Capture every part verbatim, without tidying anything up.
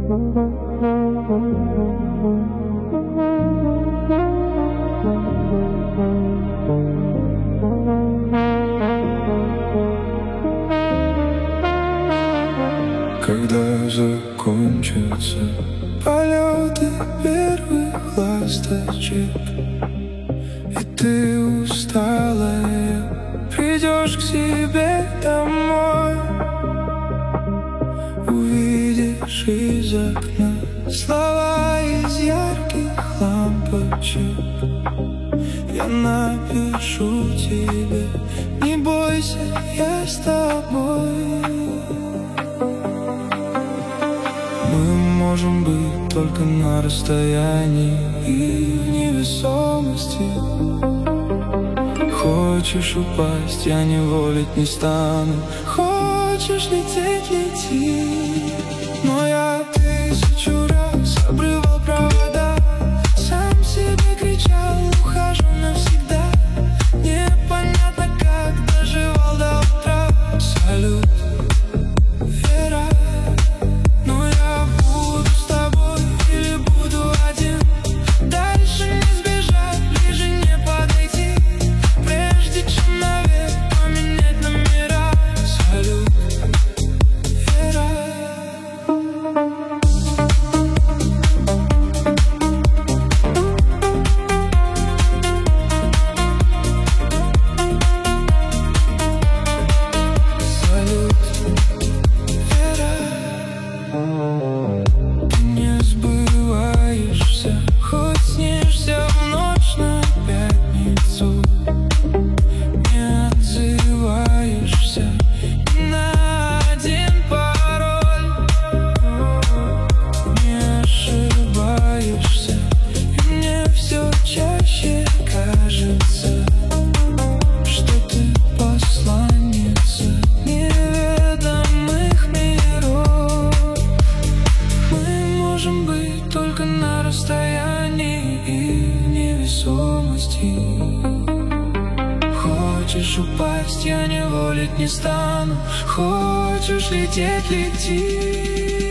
Когда закончатся полеты первых ласточек, и ты усталая придешь к себе домой, увидишь из окна слова из ярких лампочек. Я напишу тебе: не бойся, я с тобой. Мы можем быть только на расстоянии и в невесомости. Хочешь упасть, я не волить не стану. Хочешь лететь, лети. Но я тысячу раз обрывал провода, сам себе кричал: ухожу навсегда. Непонятно, как доживал до утра. Салют, Вера. Но я буду с тобой или буду один. Дальше не сбежать, ближе не подойти, прежде чем навек поменять номера. Салют, Вера. Ты не сбываешься, хоть снишься в ночь на пятницу. Не отзываешься ни на один пароль. Не ошибаешься, и мне все чаще кажется, что ты посланница неведомых миров. Мы можем быть только на расстоянии и в невесомости. Хочешь упасть, я не волить не стану. Хочешь лететь, лети.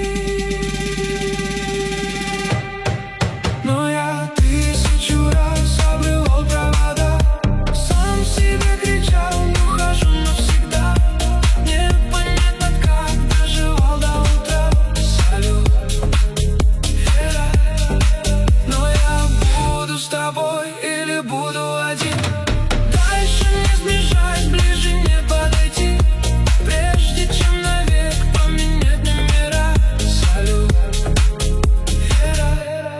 Но я тысячу раз обрывал провода, сам себе кричал: ухожу навсегда. Непонятно, как доживал до утра. Салют, Вера. Но я буду с тобой или буду один. Дальше не сбежать, ближе не подойти, прежде чем навек поменять номера. Салют, Вера.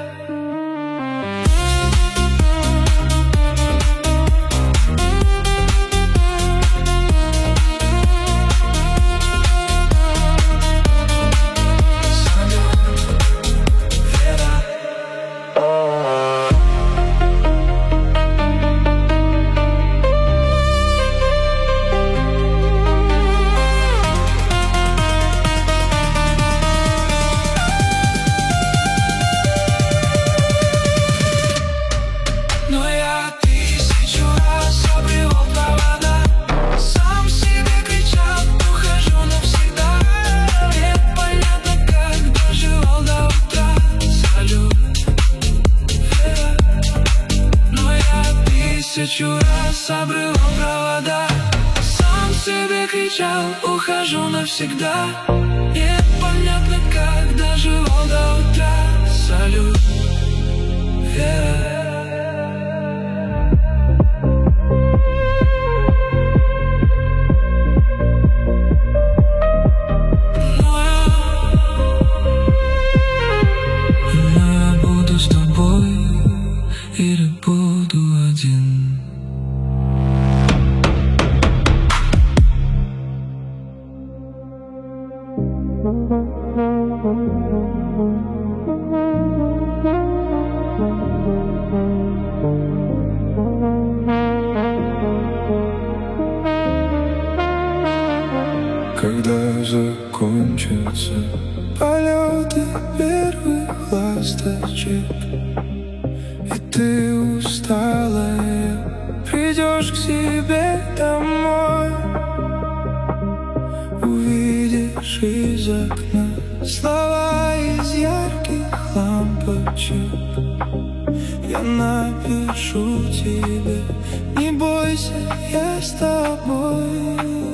Но я тысячу раз обрывал провода, сам себе кричал: ухожу навсегда. Непонятно, как доживал до утра. Салют, Вера. Но я тысячу раз обрывал провода, сам себе кричал: ухожу навсегда. Непонятно, как доживал до утра. Салют, Вера. Я буду с тобой или буду один. Когда закончатся полеты первых ласточек, и ты усталая придешь к себе домой, увидишь из окна слова из ярких лампочек. Я напишу тебе: не бойся, я с тобой.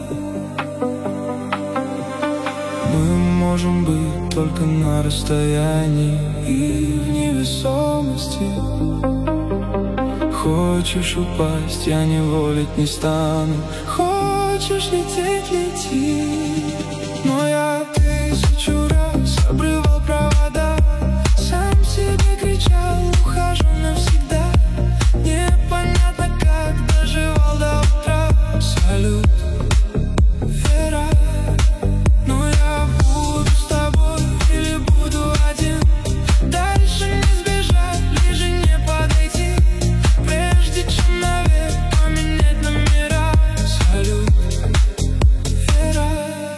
Мы можем быть только на расстоянии и в невесомости. Хочешь упасть, я не волить не стану. Хочешь лететь, лети. Но я тысячу раз обрывал провода, сам себе кричал: ухожу навсегда. Непонятно, как доживал до утра. Салют, Вера. Но я буду с тобой или буду один. Дальше не сбежать, ближе не подойти, прежде чем навек поменять номера. Салют, Вера.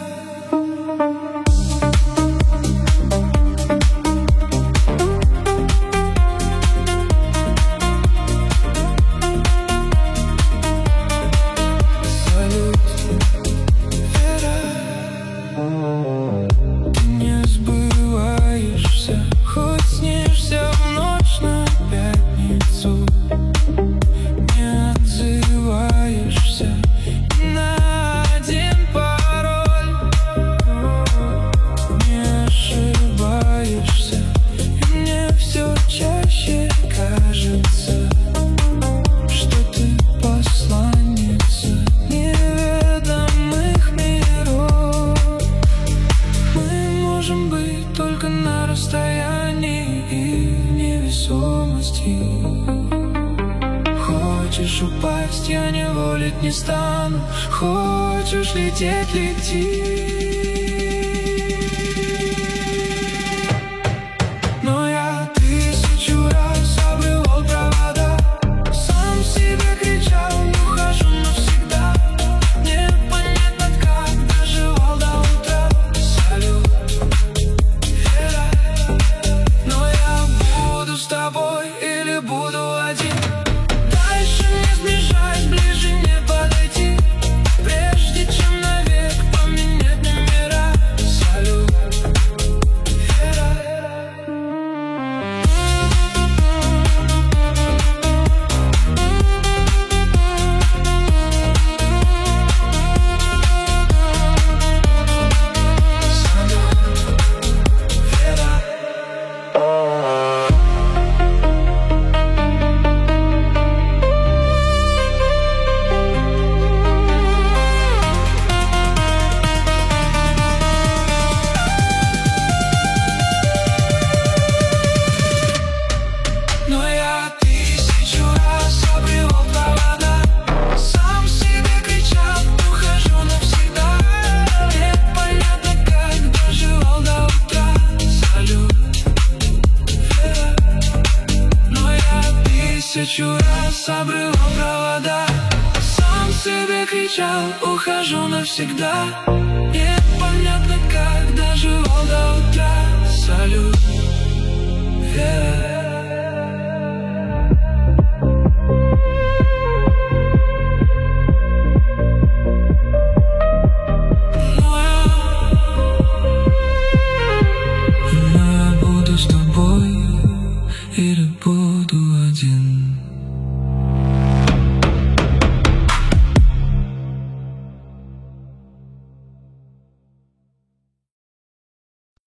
Ты не сбываешься, хоть снишься в ночь на пятницу. Не отзываешься ни на один пароль. Не ошибаешься, и мне все чаще кажется, что ты посланница неведомых миров. Мы можем быть только на расстоянии и в невесомости. Хочешь упасть, я не волить не стану. Хочешь лететь, лети. Но я тысячу раз обрывал провода, сам себе кричал: ухожу навсегда. Непонятно, как доживал до утра. Салют, Вера. Но я буду с тобой или буду один. Дальше не сбежать, ближе не подойти, прежде чем навек поменять номера. Салют, Вера. Но я тысячу раз обрывал провода, сам себе кричал: ухожу навсегда. Непонятно, как доживал до утра. Салют, Вера. Но я тысячу раз обрывал провода, сам себе кричал: ухожу навсегда. Непонятно, как доживал до утра. Салют, Вера.